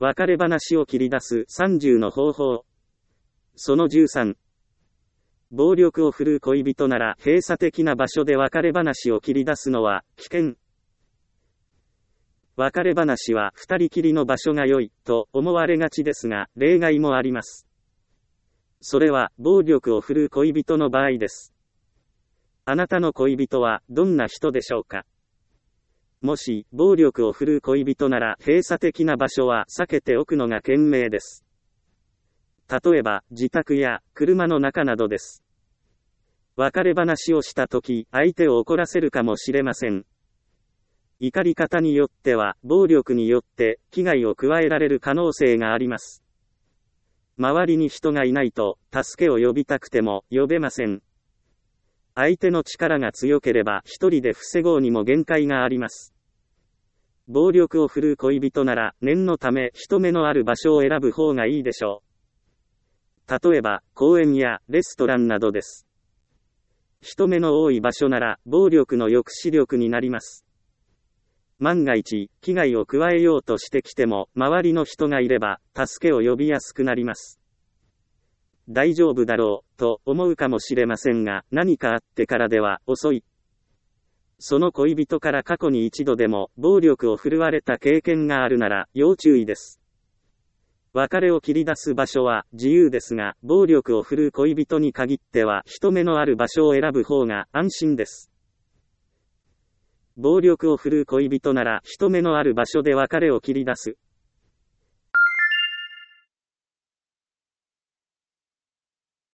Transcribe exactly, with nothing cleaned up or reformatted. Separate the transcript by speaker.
Speaker 1: 別れ話を切り出すさんじゅうの方法。そのじゅうさん。暴力を振るう恋人なら閉鎖的な場所で別れ話を切り出すのは危険。別れ話は二人きりの場所が良いと思われがちですが、例外もあります。それは暴力を振るう恋人の場合です。あなたの恋人はどんな人でしょうか。もし暴力を振るう恋人なら閉鎖的な場所は避けておくのが賢明です。例えば自宅や車の中などです。別れ話をしたとき、相手を怒らせるかもしれません。怒り方によっては暴力によって危害を加えられる可能性があります。周りに人がいないと助けを呼びたくても呼べません。相手の力が強ければ一人で防ごうにも限界があります。暴力を振るう恋人なら念のため人目のある場所を選ぶ方がいいでしょう。例えば公園やレストランなどです。人目の多い場所なら暴力の抑止力になります。万が一危害を加えようとしてきても周りの人がいれば助けを呼びやすくなります。大丈夫だろうと思うかもしれませんが、何かあってからでは遅い。その恋人から過去に一度でも暴力を振るわれた経験があるなら要注意です。別れを切り出す場所は自由ですが、暴力を振るう恋人に限っては人目のある場所を選ぶ方が安心です。暴力を振るう恋人なら人目のある場所で別れを切り出す。